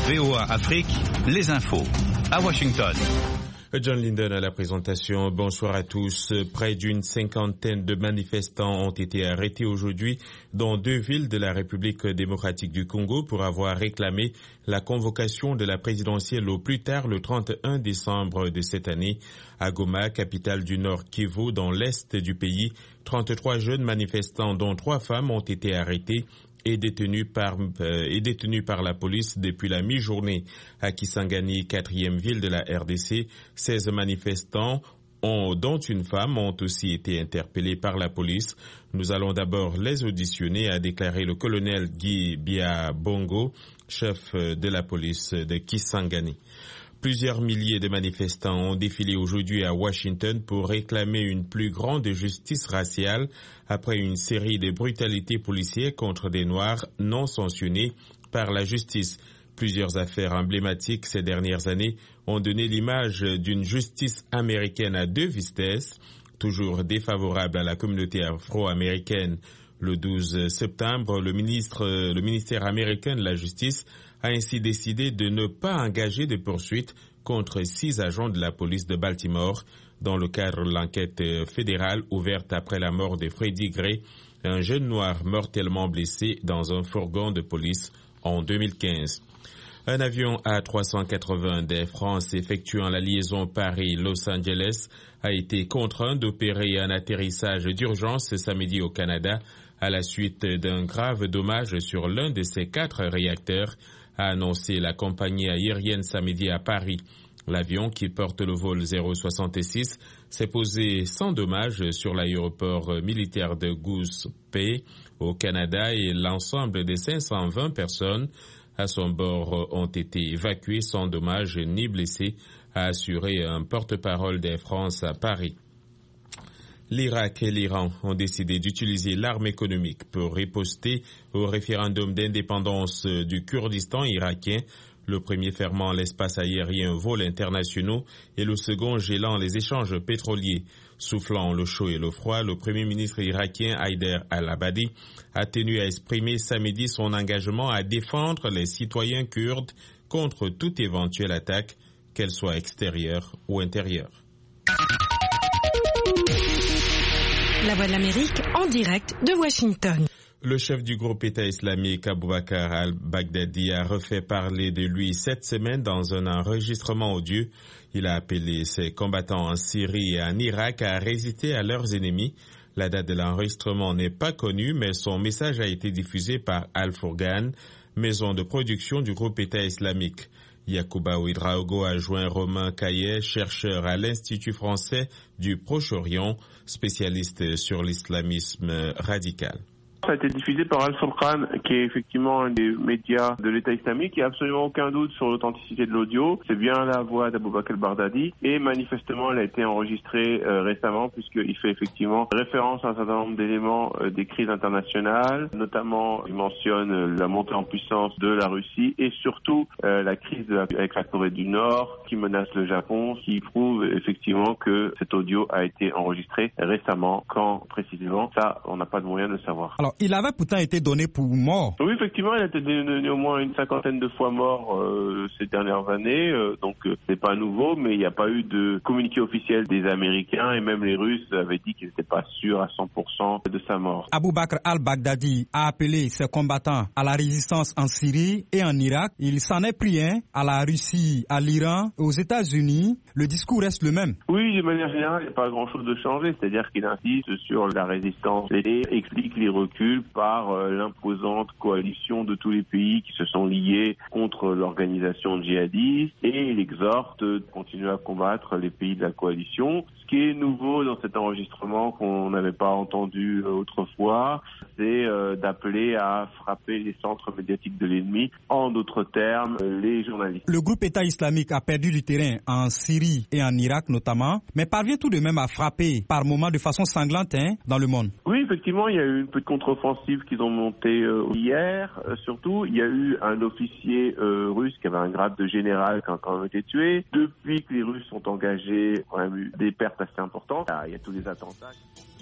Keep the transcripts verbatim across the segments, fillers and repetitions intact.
V O A Afrique, les infos. À Washington. John Linden à la présentation. Bonsoir à tous. Près d'une cinquantaine de manifestants ont été arrêtés aujourd'hui dans deux villes de la République démocratique du Congo pour avoir réclamé la convocation de la présidentielle au plus tard le trente et un décembre de cette année. À Goma, capitale du Nord Kivu, dans l'est du pays, trente-trois jeunes manifestants dont trois femmes ont été arrêtés et détenu par, euh, est détenu par la police depuis la mi-journée. À Kisangani, quatrième ville de la R D C, seize manifestants, ont, dont une femme, ont aussi été interpellés par la police. Nous allons d'abord les auditionner, a déclaré le colonel Guy Biabongo, chef de la police de Kisangani. Plusieurs milliers de manifestants ont défilé aujourd'hui à Washington pour réclamer une plus grande justice raciale après une série de brutalités policières contre des Noirs non sanctionnées par la justice. Plusieurs affaires emblématiques ces dernières années ont donné l'image d'une justice américaine à deux vitesses, toujours défavorable à la communauté afro-américaine. Le douze septembre, le ministre, le ministère américain de la Justice a ainsi décidé de ne pas engager de poursuites contre six agents de la police de Baltimore dans le cadre de l'enquête fédérale ouverte après la mort de Freddie Gray, un jeune noir mortellement blessé dans un fourgon de police en deux mille quinze. Un avion A trois cent quatre-vingts d'Air France effectuant la liaison Paris-Los Angeles a été contraint d'opérer un atterrissage d'urgence ce samedi au Canada à la suite d'un grave dommage sur l'un de ses quatre réacteurs, a annoncé la compagnie aérienne samedi à Paris. L'avion, qui porte le vol zéro soixante-six, s'est posé sans dommage sur l'aéroport militaire de Goose Bay au Canada et l'ensemble des cinq cent vingt personnes à son bord ont été évacuées sans dommage ni blessés, a assuré un porte-parole d'Air France à Paris. L'Irak et l'Iran ont décidé d'utiliser l'arme économique pour riposter au référendum d'indépendance du Kurdistan irakien, le premier fermant l'espace aérien aux vols internationaux et le second gelant les échanges pétroliers. Soufflant le chaud et le froid, le premier ministre irakien Haider al-Abadi a tenu à exprimer samedi son engagement à défendre les citoyens kurdes contre toute éventuelle attaque, qu'elle soit extérieure ou intérieure. La Voix de l'Amérique en direct de Washington. Le chef du groupe État islamique Aboubacar al-Baghdadi a refait parler de lui cette semaine dans un enregistrement audio. Il a appelé ses combattants en Syrie et en Irak à résister à leurs ennemis. La date de l'enregistrement n'est pas connue, mais son message a été diffusé par Al-Fourgan, maison de production du groupe État islamique. Yacouba Ouedraogo a joint Romain Caillet, chercheur à l'Institut français du Proche-Orient, spécialiste sur l'islamisme radical. Ça a été diffusé par Al-Fourqan, qui est effectivement un des médias de l'État islamique. Il n'y a absolument aucun doute sur l'authenticité de l'audio. C'est bien la voix d'Aboubacar al-Baghdadi. Et manifestement, elle a été enregistrée euh, récemment, puisqu'il fait effectivement référence à un certain nombre d'éléments euh, des crises internationales. Notamment, il mentionne euh, la montée en puissance de la Russie et surtout euh, la crise de la, avec la Corée du Nord qui menace le Japon, qui prouve effectivement que cet audio a été enregistré récemment. Quand précisément, ça, on n'a pas de moyen de le savoir. Alors, il avait pourtant été donné pour mort. Oui, effectivement, il a été donné au moins une cinquantaine de fois mort euh, ces dernières années, euh, donc euh, c'est pas nouveau, mais il n'y a pas eu de communiqué officiel des Américains et même les Russes avaient dit qu'ils n'étaient pas sûrs à cent pour cent de sa mort. Aboubacar al-Baghdadi a appelé ses combattants à la résistance en Syrie et en Irak. Il s'en est pris hein, à la Russie, à l'Iran, aux États-Unis. Le discours reste le même. Oui, de manière générale, il n'y a pas grand-chose de changé, c'est-à-dire qu'il insiste sur la résistance et explique les reculs par euh, l'imposante coalition de tous les pays qui se sont liés contre l'organisation djihadiste et il exhorte de continuer à combattre les pays de la coalition. Ce qui est nouveau dans cet enregistrement qu'on n'avait pas entendu autrefois, c'est euh, d'appeler à frapper les centres médiatiques de l'ennemi, en d'autres termes, les journalistes. Le groupe État islamique a perdu du terrain en Syrie et en Irak notamment, mais parvient tout de même à frapper par moments de façon sanglante hein, dans le monde. Oui, effectivement, il y a eu une petite contre-offensive qu'ils ont montée euh, hier. Euh, surtout, il y a eu un officier euh, russe qui avait un grade de général qui a quand même été tué. Depuis que les Russes sont engagés, il y a quand même eu des pertes assez importantes. Ah, il y a tous les attentats.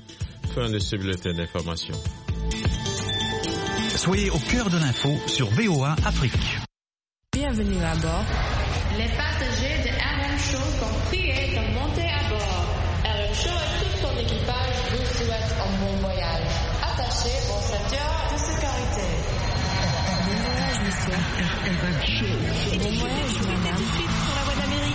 Fin de ce bulletin d'information. Soyez au cœur de l'info sur V O A Afrique. Bienvenue. Bienvenue à bord. Les passagers de R M Show sont priés de monter à bord. R M Show et tout son équipage vous souhaitent un bon voyage. Attachez vos ceintures de sécurité. Bon voyage, monsieur. R M Show. Bon voyage, madame. Suite sur la voie d'Amérique.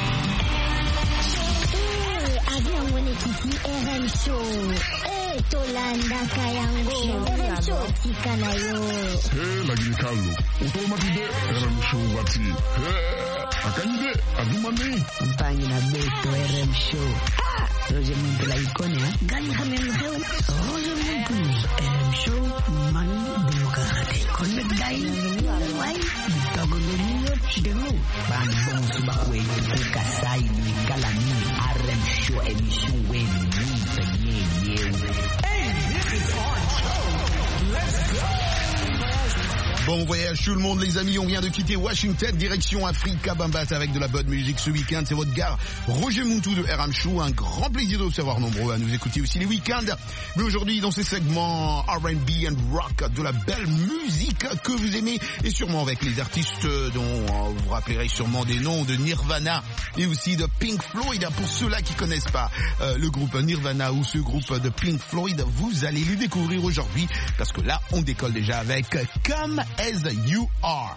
Avion mwenyekiti R M Show. Eh, Tolanda Kayango. R M Show tika nayo. Eh, lagi Carlo. Utomatide R M Show wati. Eh, akanyide adumani. Mpanyi na beto R M Show. Ah, Roger Muntu la ikone ha. Gani hamem heu. Roger Muntu. R M Show man demokrate. Connect dai. Wai. Togo nyo chidelo. Ban bon subakwe kukasai ni kalani R M Show émission wen ni penye yewe. Hey, this is our show. Let's go. Bon voyage tout le monde les amis, on vient de quitter Washington, direction Africa Bambaataa avec de la bonne musique ce week-end. C'est votre gars Roger Muntu de R M Show, un grand plaisir de vous savoir nombreux à nous écouter aussi les week-ends. Mais aujourd'hui dans ces segments R and B and rock, de la belle musique que vous aimez et sûrement avec les artistes dont vous vous rappellerez sûrement des noms de Nirvana et aussi de Pink Floyd. Pour ceux-là qui connaissent pas euh, le groupe Nirvana ou ce groupe de Pink Floyd, vous allez le découvrir aujourd'hui parce que là on décolle déjà avec Come As You Are.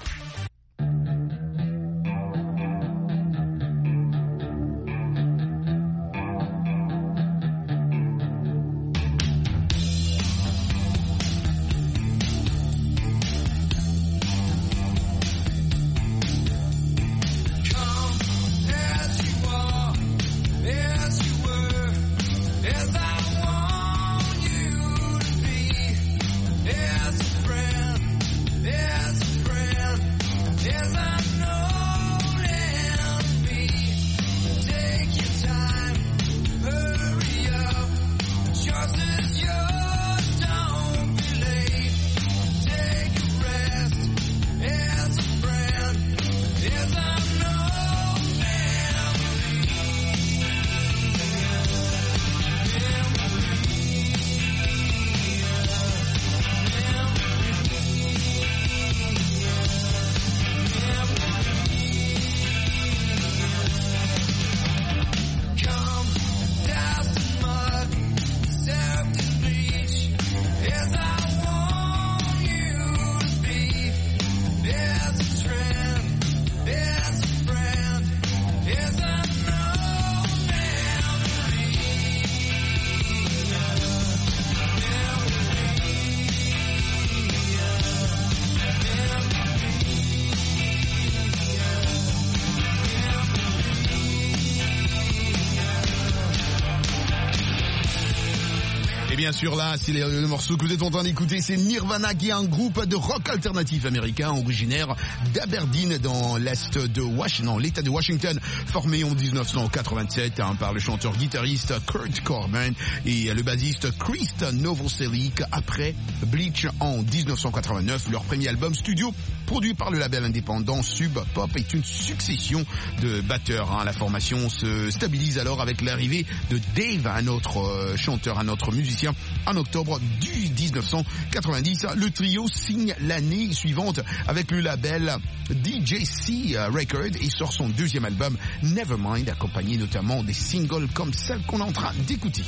Bien sûr là, c'est le morceau que vous êtes en train d'écouter, c'est Nirvana qui est un groupe de rock alternatif américain originaire d'Aberdeen dans l'est de Washington, l'État de Washington, formé en dix-neuf cent quatre-vingt-sept hein, par le chanteur-guitariste Kurt Cobain et le bassiste Chris Novoselic. Après Bleach en dix-neuf cent quatre-vingt-neuf, leur premier album studio produit par le label indépendant Sub Pop est une succession de batteurs. Hein. La formation se stabilise alors avec l'arrivée de Dave, un autre euh, chanteur, un autre musicien. En octobre du dix-neuf cent quatre-vingt-dix, le trio signe l'année suivante avec le label D J C Records et sort son deuxième album Nevermind, accompagné notamment des singles comme celle qu'on est en train d'écouter.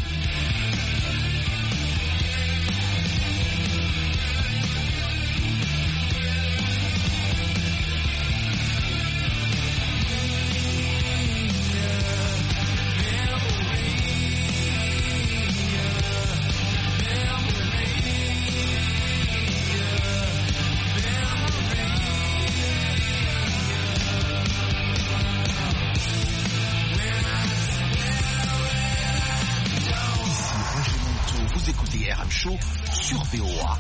Sur V O A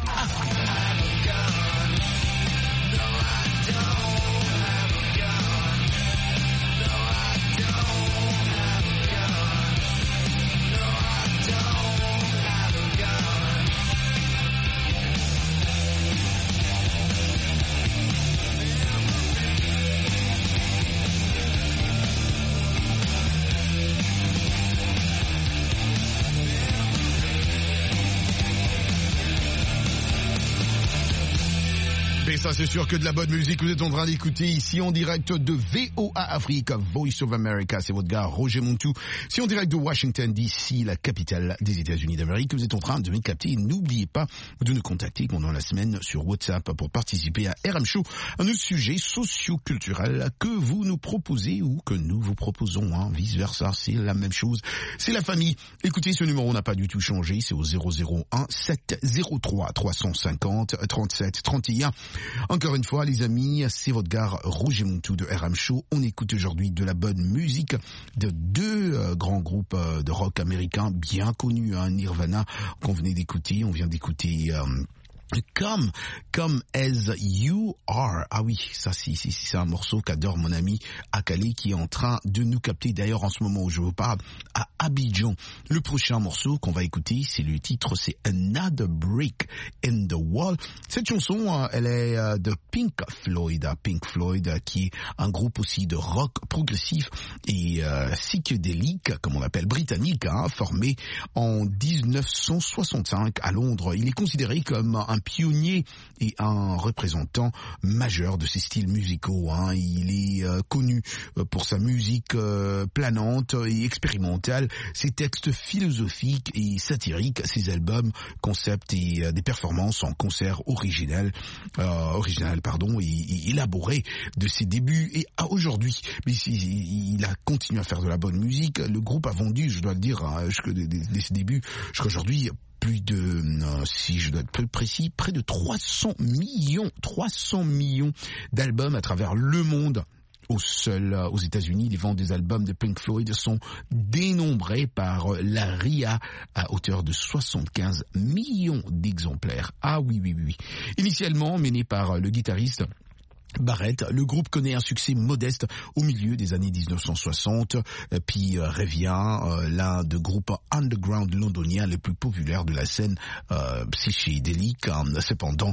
ça c'est sûr que de la bonne musique vous êtes en train d'écouter ici en direct de V O A Afrique, Voice of America, c'est votre gars Roger Montou. C'est en direct de Washington D C, la capitale des États-Unis d'Amérique, que vous êtes en train de me capter. Et n'oubliez pas de nous contacter pendant la semaine sur WhatsApp pour participer à R M Show, un autre sujet socio-culturel que vous nous proposez ou que nous vous proposons, hein, vice versa, c'est la même chose, c'est la famille. Écoutez, ce numéro n'a pas du tout changé, c'est au zéro zéro un sept zéro trois trois cent cinquante trente-sept trente et un. Encore une fois, les amis, c'est votre gars Roger Montou de R M Show. On écoute aujourd'hui de la bonne musique de deux euh, grands groupes euh, de rock américains bien connus, hein, Nirvana, qu'on venait d'écouter. On vient d'écouter... Euh, Come, Come As You Are. Ah oui, ça c'est, c'est, c'est un morceau qu'adore mon ami Akale qui est en train de nous capter d'ailleurs en ce moment où je vous parle à Abidjan. Le prochain morceau qu'on va écouter, c'est le titre, c'est Another Brick in the Wall. Cette chanson, elle est de Pink Floyd, Pink Floyd qui est un groupe aussi de rock progressif et euh, psychédélique, comme on l'appelle, britannique, hein, formé en dix-neuf cent soixante-cinq à Londres. Il est considéré comme un un pionnier et un représentant majeur de ces styles musicaux, hein. Il est euh, connu pour sa musique euh, planante et expérimentale, ses textes philosophiques et satiriques, ses albums, concepts et euh, des performances en concert original, euh, original pardon, et, et élaboré de ses débuts et à aujourd'hui. Mais il, il a continué à faire de la bonne musique. Le groupe a vendu, je dois le dire, hein, jusqu'à dès, dès ses débuts, jusqu'à aujourd'hui, plus de, euh, si je dois être plus précis, près de trois cents millions, trois cents millions d'albums à travers le monde. Au seul, euh, aux États-Unis, les ventes des albums de Pink Floyd sont dénombrées par euh, la R I A à hauteur de soixante-quinze millions d'exemplaires. Ah oui, oui, oui. Initialement mené par euh, le guitariste Barrett, le groupe connaît un succès modeste au milieu des années dix-neuf cent soixante, puis euh, revient euh, l'un des groupes underground londoniens les plus populaires de la scène euh, psychédélique. Hein. Cependant,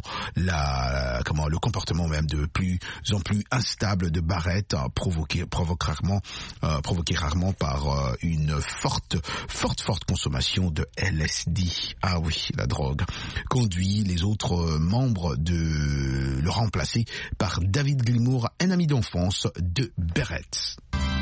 la, comment, le comportement même de plus en plus instable de Barrett, hein, provoqué, provoque rarement, euh, provoqué rarement par euh, une forte, forte, forte consommation de L S D. Ah oui, la drogue conduit les autres euh, membres de le remplacer par David Gilmour, un ami d'enfance de Barrett.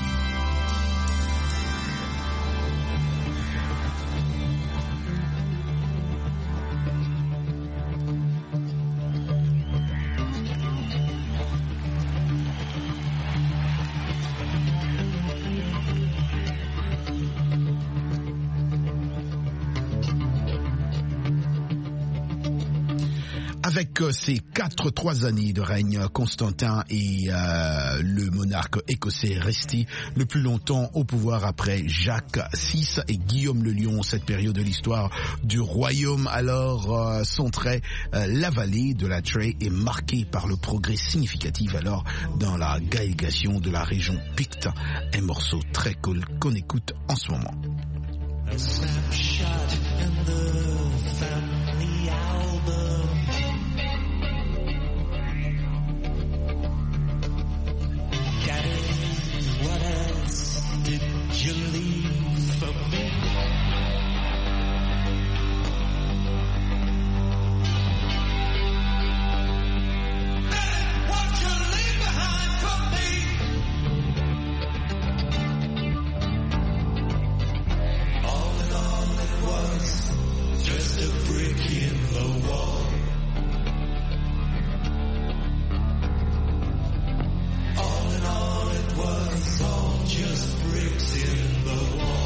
Avec ces quatre, trois années de règne, Constantin est euh, le monarque écossais resté le plus longtemps au pouvoir après Jacques six et Guillaume le Lion. Cette période de l'histoire du royaume alors euh, centrait euh, la vallée de la Trey est marquée par le progrès significatif alors dans la gaélisation de la région Picte. Un morceau très cool qu'on écoute en ce moment. A snapshot in the family album. What else did you leave for me? Daddy, what you leave behind for me? All in all, it was just a brick in the wall. Was all just bricks in the wall.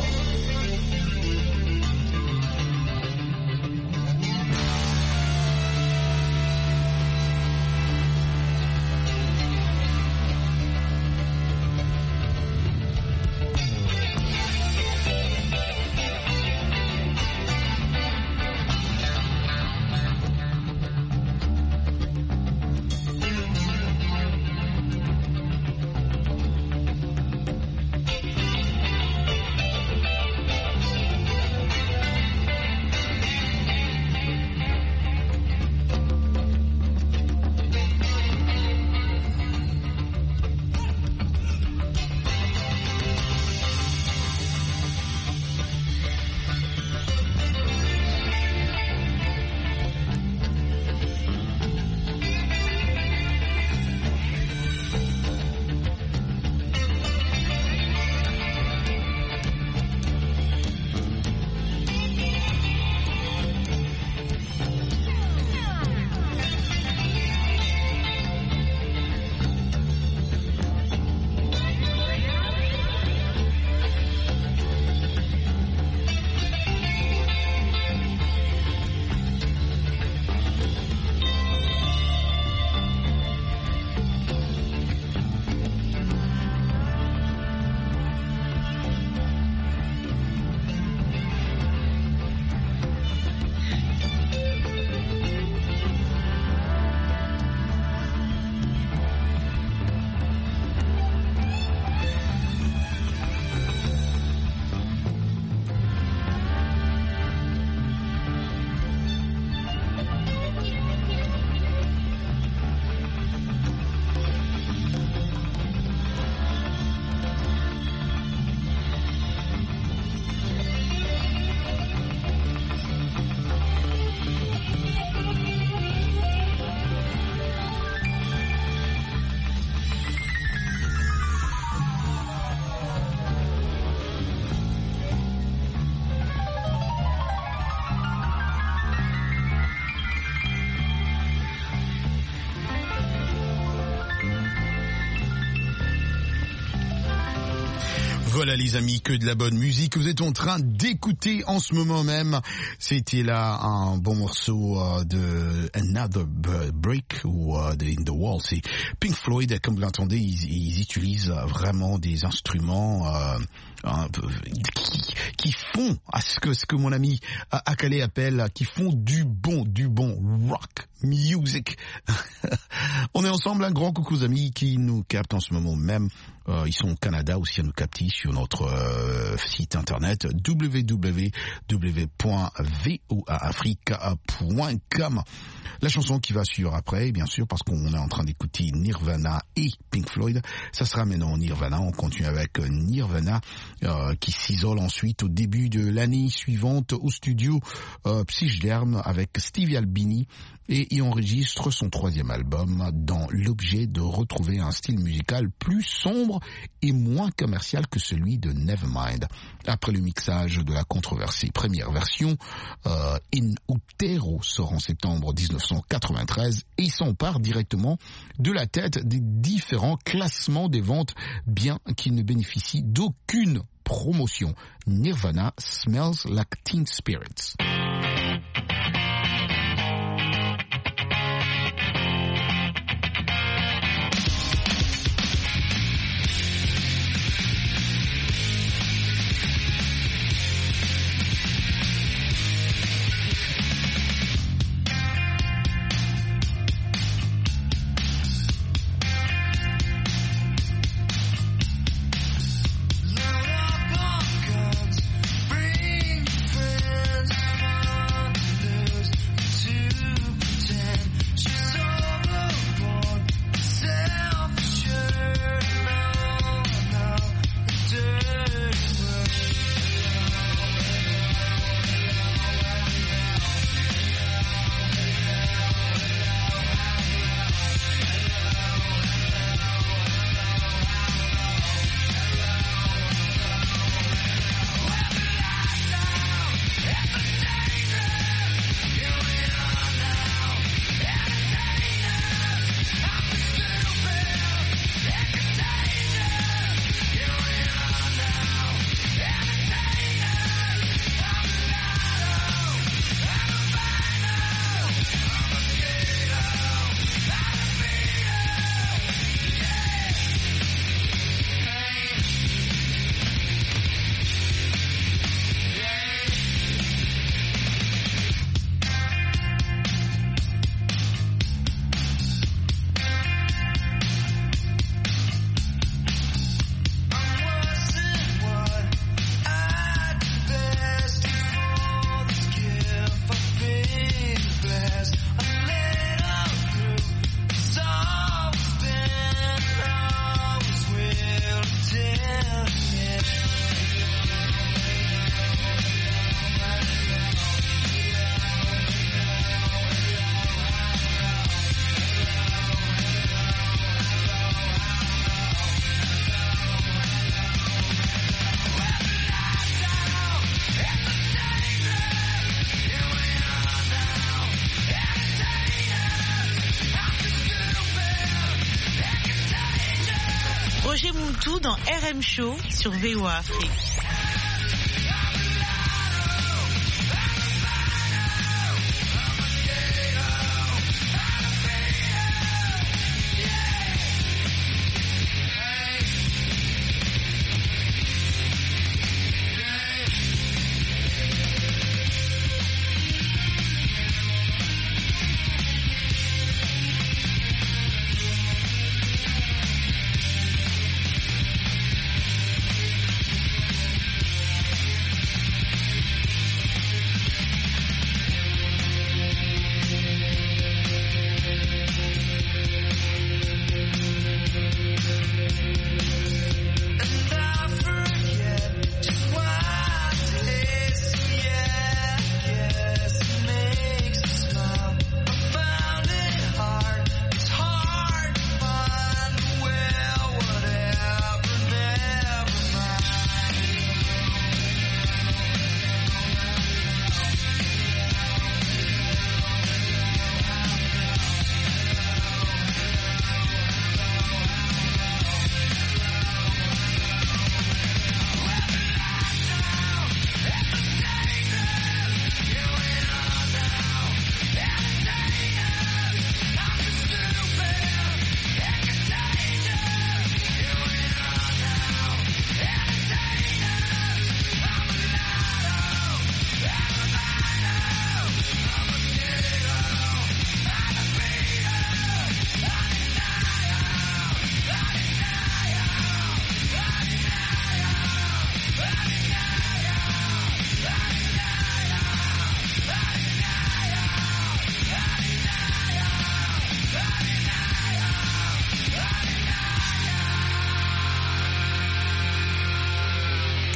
Voilà les amis, que de la bonne musique que vous êtes en train d'écouter en ce moment même. C'était là un bon morceau euh, de Another Break ou euh, de In the Wall. C'est Pink Floyd, comme vous l'entendez, ils, ils utilisent vraiment des instruments euh, euh, qui, qui font à ce que ce que mon ami Akale appelle, qui font du bon, du bon rock music. On est ensemble, un grand coucou aux amis qui nous captent en ce moment même. Euh, ils sont au Canada aussi à nous capter sur notre euh, site internet w w w point v o a africa point com. La chanson qui va suivre après, bien sûr, parce qu'on est en train d'écouter Nirvana et Pink Floyd, ça sera maintenant Nirvana. On continue avec Nirvana euh, qui s'isole ensuite au début de l'année suivante au studio euh, Psychderm avec Stevie Albini, et il enregistre son troisième album dans l'objet de retrouver un style musical plus sombre et moins commercial que celui de Nevermind. Après le mixage de la controversée première version, euh, In Utero sort en septembre dix-neuf cent quatre-vingt-treize et s'empare directement de la tête des différents classements des ventes, bien qu'il ne bénéficie d'aucune promotion. Nirvana Smells Like Teen Spirits. Roger Moutou dans R M Show sur V O A Afrique.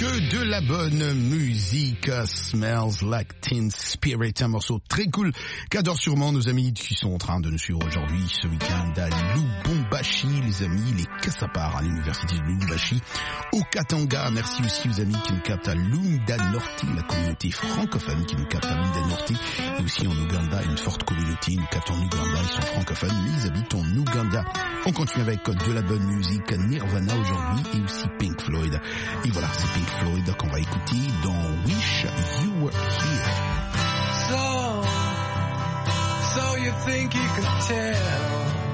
que de la bonne musique. Smells Like Teen Spirit, un morceau très cool qu'adorent sûrement nos amis qui sont en train de nous suivre aujourd'hui ce week-end à Lubumbashi, les amis, les Kassapar à l'université de Lubumbashi, au Katanga. Merci aussi aux amis qui nous captent à Lunda Norte, la communauté francophone qui nous capte à Lunda Norte, et aussi en Ouganda, une forte communauté nous capte en Ouganda, ils sont francophones, mais ils habitent en Ouganda. On continue avec de la bonne musique, Nirvana aujourd'hui et aussi Pink Floyd. Et voilà, c'est Pink Floyd qu'on va écouter dans Wish You Were Here. So, so you think you could tell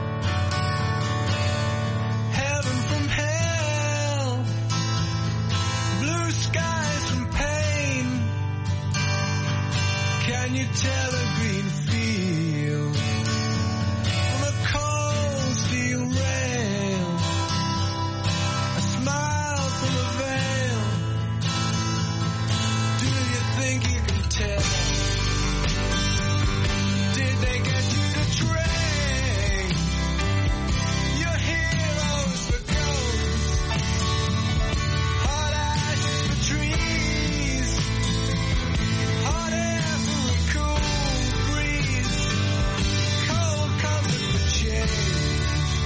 heaven from hell, blue skies from pain. Can you tell a green field from a cold steel rail, a smile from a veil? Do you think you can tell? Did they get you to train your heroes for ghosts, hot ashes for trees, hot air for a cool breeze, cold comfort for change?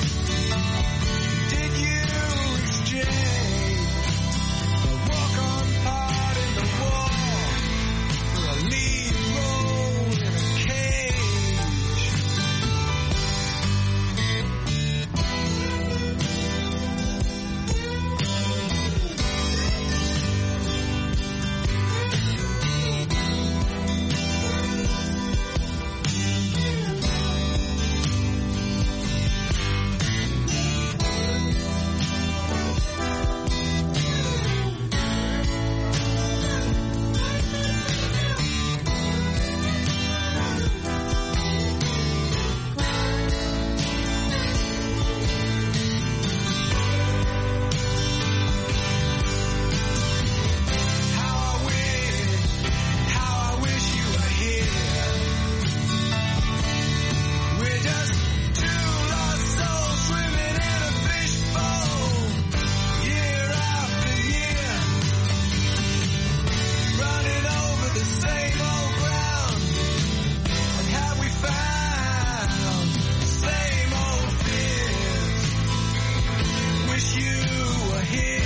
Did you exchange the walk-on part in the wall for a lead role in a cage? How I wish, how I wish you were here. We're just two lost souls swimming in a fishbowl, year after year, running over the same old ground. And have we found the same old fears? Wish you were here.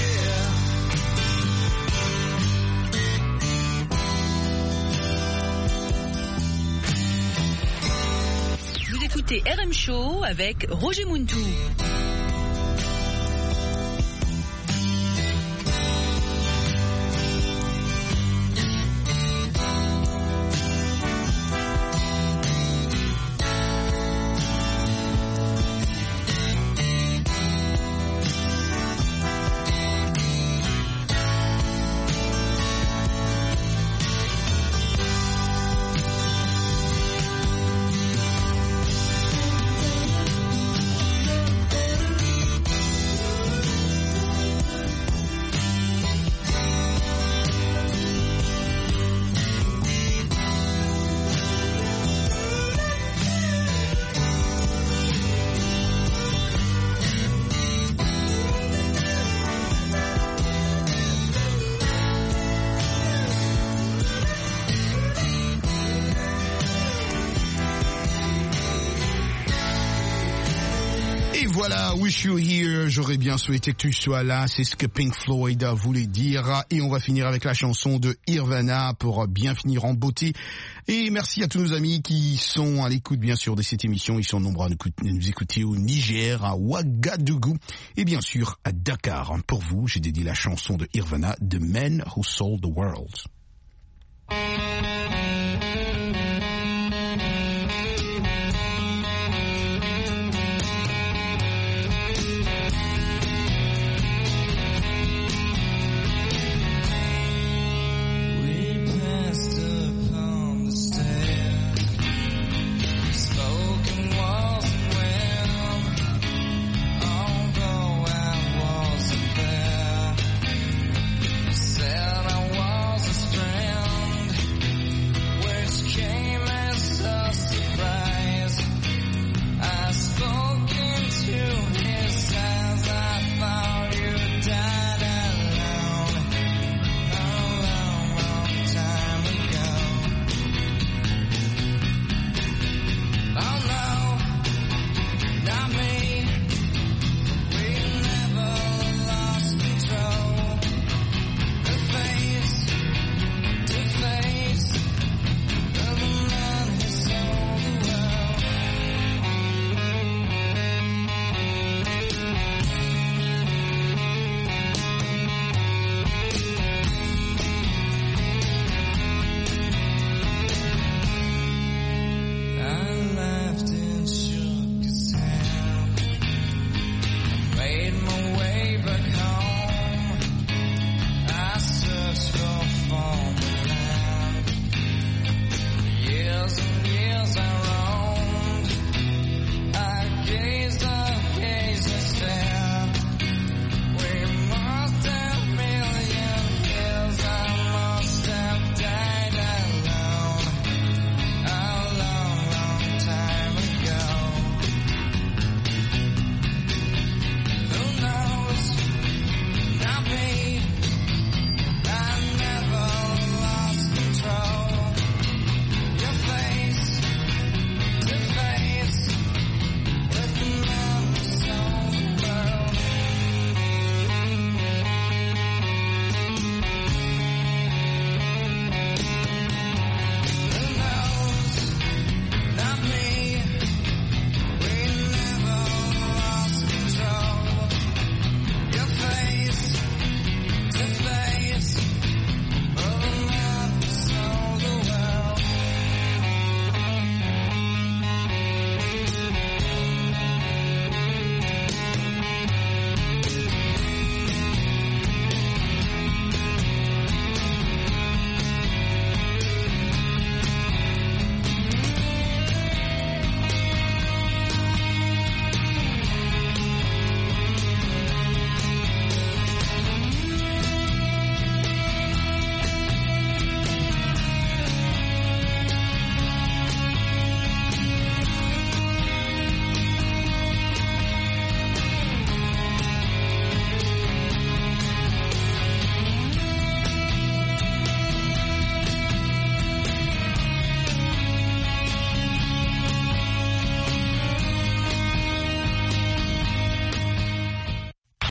Vous écoutez R M Show avec Roger Muntu. Et voilà, Wish You Here, j'aurais bien souhaité que tu sois là, c'est ce que Pink Floyd voulait dire. Et on va finir avec la chanson de Nirvana pour bien finir en beauté. Et merci à tous nos amis qui sont à l'écoute bien sûr de cette émission. Ils sont nombreux à nous écouter au Niger, à Ouagadougou et bien sûr à Dakar. Pour vous, j'ai dédié la chanson de Nirvana, The Man Who Sold the World.